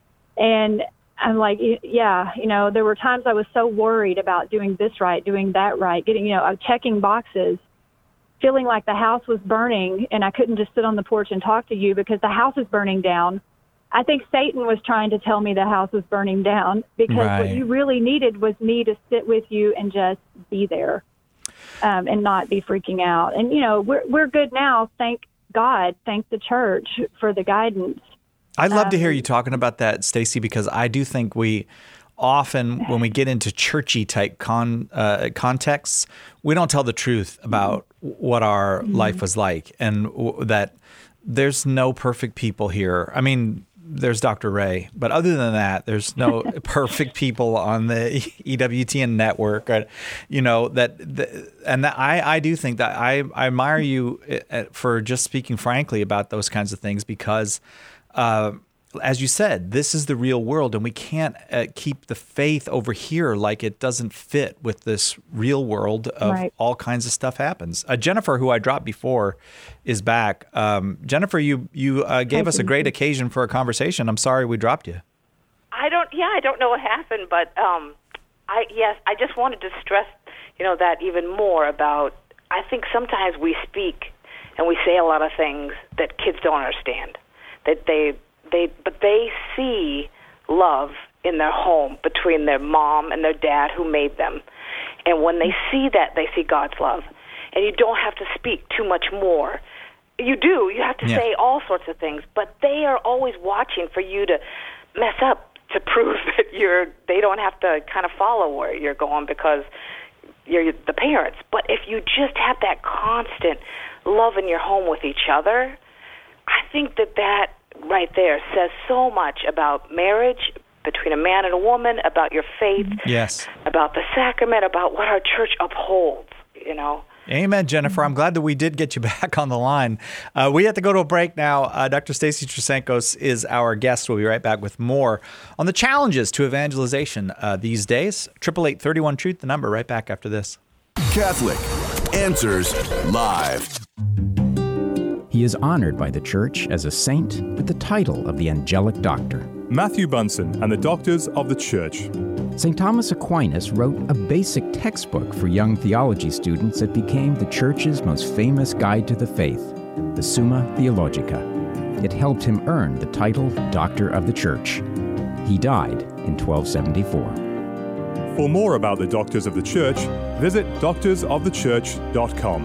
S13: And I'm like, yeah, you know, there were times I was so worried about doing this right, doing that right, getting, you know, checking boxes, feeling like the house was burning and I couldn't just sit on the porch and talk to you because the house is burning down. I think Satan was trying to tell me the house was burning down because
S1: Right.
S13: what you really needed was me to sit with you and just be there um, and not be freaking out. And, you know, we're we're good now. Thank God. Thank the church for the guidance.
S1: I'd love to hear
S13: Um,
S1: you talking about that, Stacy, because I do think we often, when we get into churchy type con, uh, contexts, we don't tell the truth about what our
S13: Mm-hmm.
S1: life was like, and w- that there's no perfect people here. I mean, there's Doctor Ray, but other than that, there's no perfect people on the E W T N network. Or, you know that, the, and that I, I do think that I, I admire you for just speaking frankly about those kinds of things because. Uh, as you said, this is the real world, and we can't uh, keep the faith over here like it doesn't fit with this real world of
S13: Right.
S1: all kinds of stuff happens. Uh, Jennifer, who I dropped before, is back. Um, Jennifer, you you uh, gave
S16: Hi,
S1: us a great
S16: Jennifer.
S1: occasion for a conversation. I'm sorry we dropped you.
S16: I don't. Yeah, I don't know what happened, but um, I yes, I just wanted to stress, you know, that even more about. I think sometimes we speak and we say a lot of things that kids don't understand. That they they but they see love in their home between their mom and their dad who made them, and when they see that, they see God's love, and you don't have to speak too much more. You do. You have to
S17: Yeah.
S16: say all sorts of things, but they are always watching for you to mess up to prove that you're. They don't have to kind of follow where you're going because you're the parents. But if you just have that constant love in your home with each other, I think that that right there says so much about marriage between a man and a woman, about your faith,
S1: Yes.
S16: about the sacrament, about what our church upholds, you know.
S1: Amen, Jennifer. I'm glad that we did get you back on the line. Uh, we have to go to a break now. Uh, Doctor Stacy Trasancos is our guest. We'll be right back with more on the challenges to evangelization uh, these days. triple eight thirty-one Truth, the number, right back after this.
S3: Catholic Answers Live.
S18: He is honored by the Church as a saint with the title of the Angelic Doctor.
S19: Matthew Bunson and the Doctors of the Church.
S18: Saint Thomas Aquinas wrote a basic textbook for young theology students that became the Church's most famous guide to the faith, the Summa Theologica. It helped him earn the title Doctor of the Church. He died in twelve seventy-four.
S19: For more about the Doctors of the Church, visit doctors of the church dot com.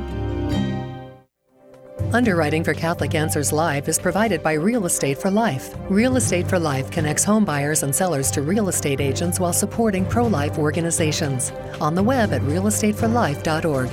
S20: Underwriting for Catholic Answers Live is provided by Real Estate for Life. Real Estate for Life connects home buyers and sellers to real estate agents while supporting pro-life organizations. On the web at real estate for life dot org.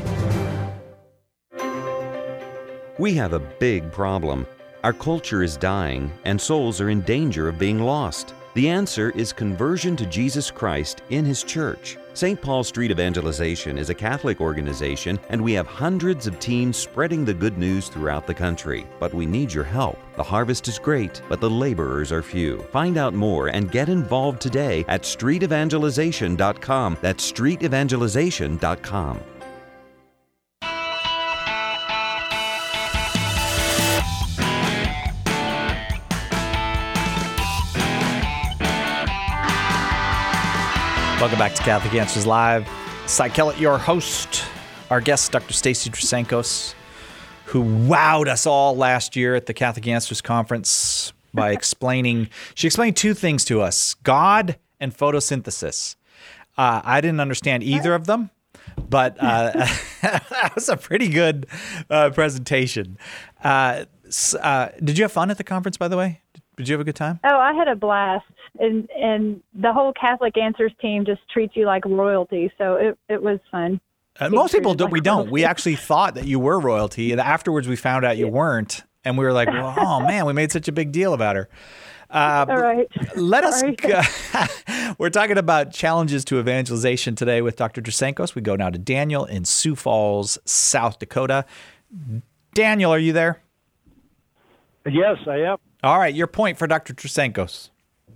S21: We have a big problem. Our culture is dying, and souls are in danger of being lost. The answer is conversion to Jesus Christ in His church. Saint Paul Street Evangelization is a Catholic organization, and we have hundreds of teams spreading the good news throughout the country. But we need your help. The harvest is great, but the laborers are few. Find out more and get involved today at street evangelization dot com. That's street evangelization dot com.
S1: Welcome back to Catholic Answers Live. Cy Kellett, your host. Our guest, Doctor Stacy Trasancos, who wowed us all last year at the Catholic Answers Conference by explaining, she explained two things to us, God and photosynthesis. Uh, I didn't understand either of them, but uh, that was a pretty good uh, presentation. Uh, uh, did you have fun at the conference, by the way? Did you have a good time?
S13: Oh, I had a blast, and and the whole Catholic Answers team just treats you like royalty, so it it was fun.
S1: Uh, most people don't. Like we don't. Royalty. We actually thought that you were royalty, and afterwards we found out you yeah. weren't, and we were like, well, "Oh man, we made such a big deal about her." Uh,
S13: All right.
S1: Let us. Uh, we're talking about challenges to evangelization today with Doctor Trasenkos. We go now to Daniel in Sioux Falls, South Dakota. Daniel, are you there?
S17: Yes, I am.
S1: All right, your point for Doctor Trasenkos.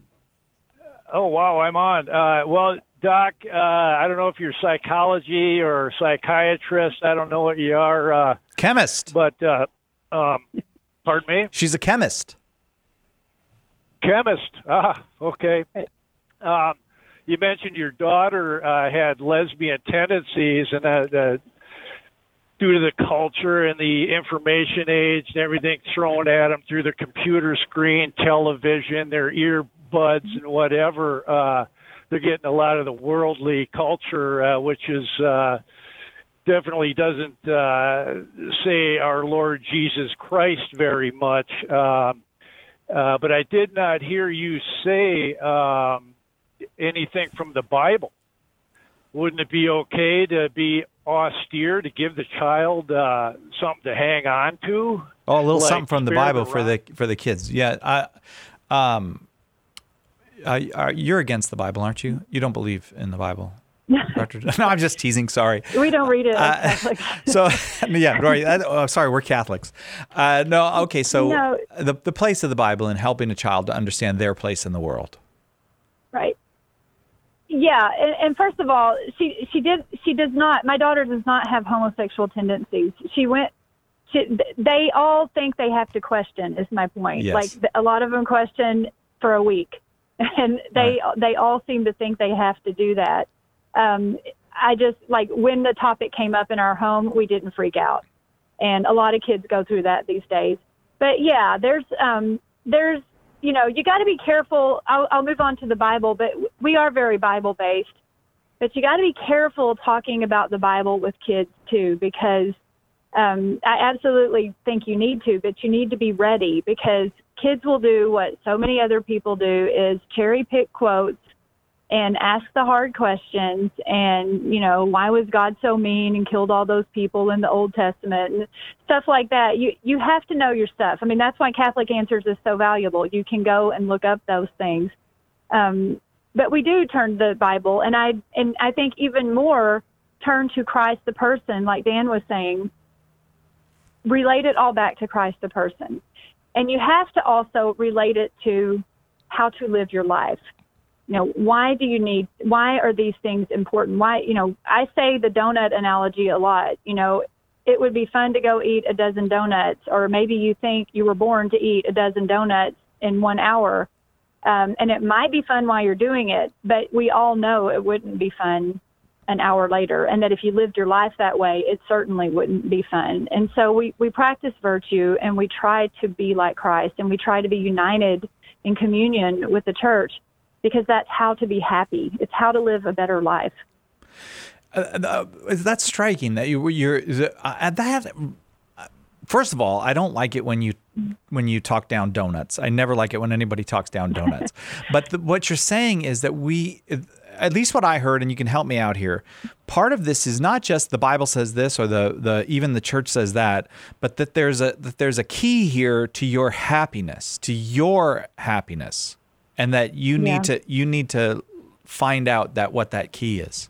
S17: Oh, wow, I'm on. Uh, well, Doc, uh, I don't know if you're psychology or psychiatrist. I don't know what you are. Uh,
S1: chemist.
S17: But, uh, um, pardon me?
S1: She's a chemist.
S17: Chemist. Ah, okay. Um, you mentioned your daughter uh, had lesbian tendencies, and uh, the due to the culture and the information age and everything thrown at them through the computer screen, television, their earbuds and whatever, uh, they're getting a lot of the worldly culture, uh, which is uh, definitely doesn't uh, say our Lord Jesus Christ very much. Um, uh, but I did not hear you say um, anything from the Bible. Wouldn't it be okay to be austere, to give the child uh, something to hang on to?
S1: Oh, a little
S17: like
S1: something from the Bible for the for the kids. Yeah, I, um, I, I, you're against the Bible, aren't you? You don't believe in the Bible, Doctor No, I'm just teasing. Sorry,
S13: we don't read it.
S1: Uh, so yeah, right. I, oh, sorry, we're Catholics. Uh, no, okay. So
S13: no.
S1: the the place of the Bible in helping a child to understand their place in the world.
S13: Right. Yeah, and, and first of all, she she did she does not. My daughter does not have homosexual tendencies. She went. She, they all think they have to question. Is my point.
S1: Yes.
S13: Like a lot of them question for a week, and they right. they all seem to think they have to do that. Um, I just like when the topic came up in our home, we didn't freak out, and a lot of kids go through that these days. But yeah, there's um, there's. You know, you got to be careful. I'll, I'll move on to the Bible, but we are very Bible-based. But you got to be careful talking about the Bible with kids, too, because um, I absolutely think you need to, but you need to be ready because kids will do what so many other people do is cherry-pick quotes and ask the hard questions and, you know, why was God so mean and killed all those people in the Old Testament and stuff like that. You you have to know your stuff. I mean, that's why Catholic Answers is so valuable. You can go and look up those things. Um, but we do turn to the Bible, and I and I think even more turn to Christ the person, like Dan was saying, relate it all back to Christ the person. And you have to also relate it to how to live your life. You know, why do you need, why are these things important? Why, you know, I say the donut analogy a lot. You know, it would be fun to go eat a dozen donuts, or maybe you think you were born to eat a dozen donuts in one hour. Um, and it might be fun while you're doing it, but we all know it wouldn't be fun an hour later. And that if you lived your life that way, it certainly wouldn't be fun. And so we, we practice virtue and we try to be like Christ and we try to be united in communion with the church. Because that's how to be happy. It's how to live a better life.
S1: Uh, uh, that's striking that you, you're uh, that. First of all, I don't like it when you when you talk down donuts. I never like it when anybody talks down donuts. But the, what you're saying is that we, at least what I heard, and you can help me out here. Part of this is not just the Bible says this or the the even the church says that, but that there's a that there's a key here to your happiness, to your happiness. And that you need yeah. to you need to find out that what that key is.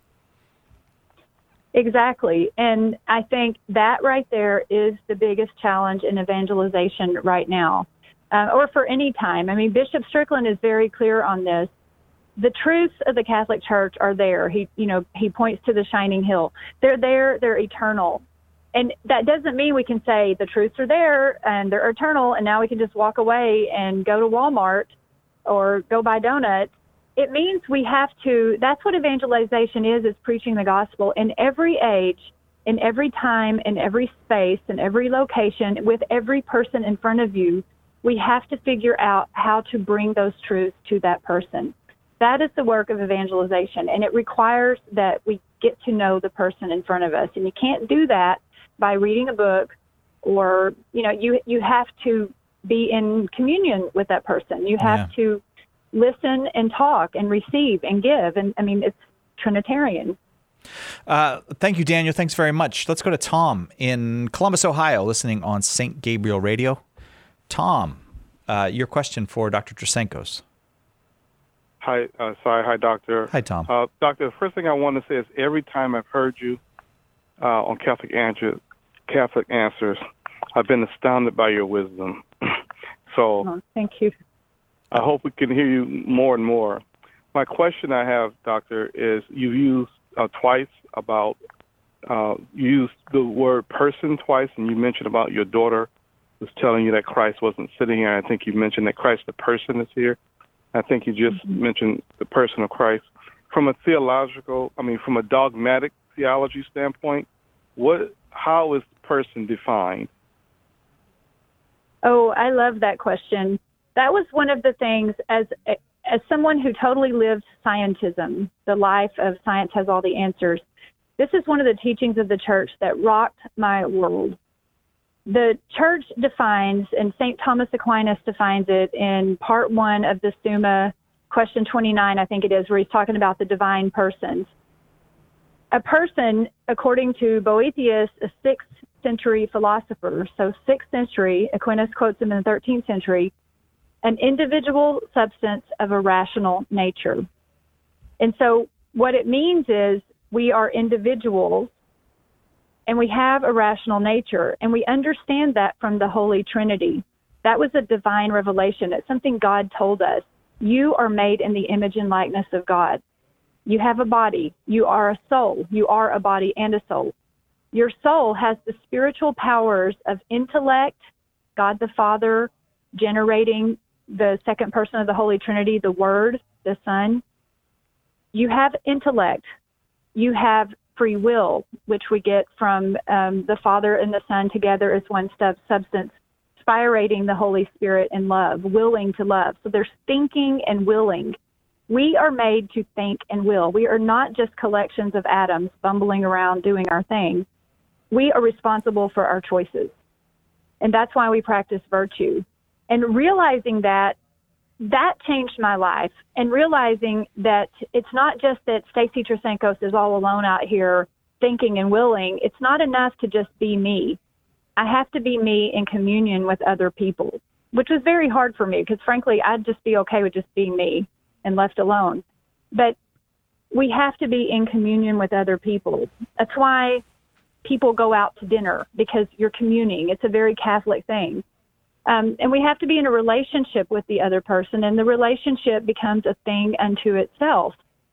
S13: Exactly. And I think that right there is the biggest challenge in evangelization right now, uh, or for any time. I mean, Bishop Strickland is very clear on this. The truths of the Catholic Church are there. He, you know, he points to the shining hill. They're there. They're eternal. And that doesn't mean we can say the truths are there and they're eternal, and now we can just walk away and go to Walmart or go buy donuts. It means we have to, that's what evangelization is, is preaching the gospel in every age, in every time, in every space, in every location, with every person in front of you. We have to figure out how to bring those truths to that person. That is the work of evangelization, and it requires that we get to know the person in front of us. And you can't do that by reading a book or, you know, you you have to be in communion with that person. You have
S1: Yeah.
S13: to listen and talk and receive and give. And I mean, it's Trinitarian.
S1: Uh, thank you, Daniel. Thanks very much. Let's go to Tom in Columbus, Ohio, listening on Saint Gabriel Radio. Tom, uh, your question for Doctor Trasenkos.
S4: Hi, uh, sorry, hi, Doctor.
S1: Hi, Tom.
S4: Uh, doctor, the first thing I want to say is every time I've heard you uh, on Catholic Answers, Catholic Answers, I've been astounded by your wisdom. so
S13: Oh, thank you.
S4: I hope we can hear you more and more. My question I have, Doctor, is you've used uh, twice about, uh, you used the word person twice, and you mentioned about your daughter was telling you that Christ wasn't sitting here. I think you mentioned that Christ, the person, is here. I think you just mm-hmm. mentioned the person of Christ. From a theological, I mean, from a dogmatic theology standpoint, what, how is person defined?
S13: Oh, I love that question. That was one of the things, as as someone who totally lives scientism, the life of science has all the answers, this is one of the teachings of the church that rocked my world. The church defines, and Saint Thomas Aquinas defines it in part one of the Summa, question twenty-nine, I think it is, where he's talking about the divine persons. A person, according to Boethius, a sixth century philosopher, so sixth century, Aquinas quotes him in the thirteenth century, an individual substance of a rational nature. And so what it means is we are individuals and we have a rational nature, and we understand that from the Holy Trinity. That was a divine revelation. It's something God told us. You are made in the image and likeness of God. You have a body. You are a soul. You are a body and a soul. Your soul has the spiritual powers of intellect, God the Father generating the second person of the Holy Trinity, the Word, the Son. You have intellect. You have free will, which we get from um, the Father and the Son together as one sub- substance, spirating the Holy Spirit in love, willing to love. So there's thinking and willing. We are made to think and will. We are not just collections of atoms bumbling around doing our thing. We are responsible for our choices. And that's why we practice virtue. And realizing that, that changed my life. And realizing that it's not just that Stacy Trasenkos is all alone out here thinking and willing. It's not enough to just be me. I have to be me in communion with other people, which was very hard for me because, frankly, I'd just be okay with just being me and left alone. But we have to be in communion with other people. That's why people go out to dinner, because you're communing. It's a very Catholic thing. Um, and we have to be in a relationship with the other person, and the relationship becomes a thing unto itself.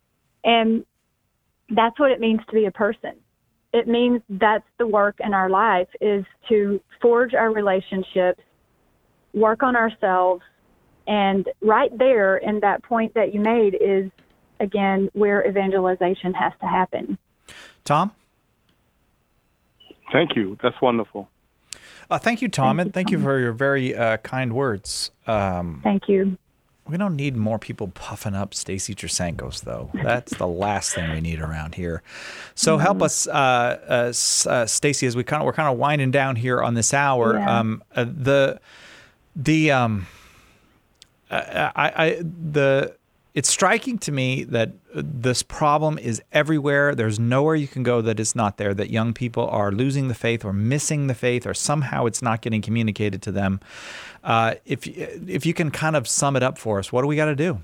S13: And that's what it means to be a person. It means that's the work in our life, is to forge our relationships, work on ourselves. And right there in that point that you made is, again, where evangelization has to happen.
S1: Tom?
S4: Thank you. That's wonderful.
S1: Uh, thank you, Tom,
S13: Thank
S1: and thank you for your very uh, kind words. Um,
S13: Thank you.
S1: We don't need more people puffing up Stacy Trasenkos, though. That's the last thing we need around here. So help us, uh, uh, uh, Stacy, as we kind of we're kind of winding down here on this hour.
S13: Yeah.
S1: Um, uh, the the um, I, I the it's striking to me that this problem is everywhere. There's nowhere you can go that it's not there, that young people are losing the faith or missing the faith, or somehow it's not getting communicated to them. Uh, if, if you can kind of sum it up for us, what do we got to do?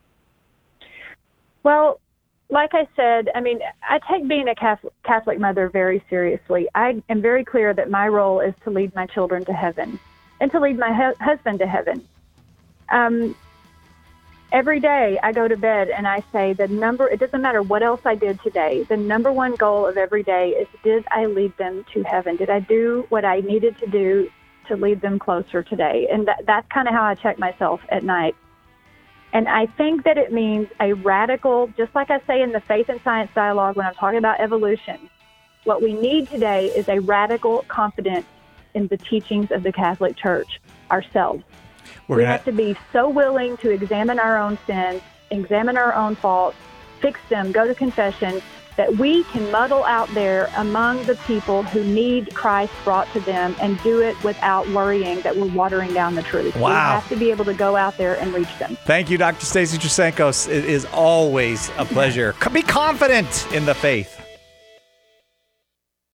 S13: Well, like I said, I mean, I take being a Catholic, Catholic mother very seriously. I am very clear that my role is to lead my children to heaven and to lead my hu- husband to heaven. Um, Every day I go to bed and I say the number, it doesn't matter what else I did today, the number one goal of every day is, did I lead them to heaven? Did I do what I needed to do to lead them closer today? And that, that's kind of how I check myself at night. And I think that it means a radical, just like I say in the Faith and Science Dialogue when I'm talking about evolution, what we need today is a radical confidence in the teachings of the Catholic Church ourselves.
S1: We're
S13: we
S1: gonna...
S13: have to be so willing to examine our own sins, examine our own faults, fix them, go to confession, that we can muddle out there among the people who need Christ brought to them and do it without worrying that we're watering down the truth.
S1: Wow.
S13: We have to be able to go out there and reach them.
S1: Thank you, Doctor Stacy Trasancos. It is always a pleasure. Be confident in the faith.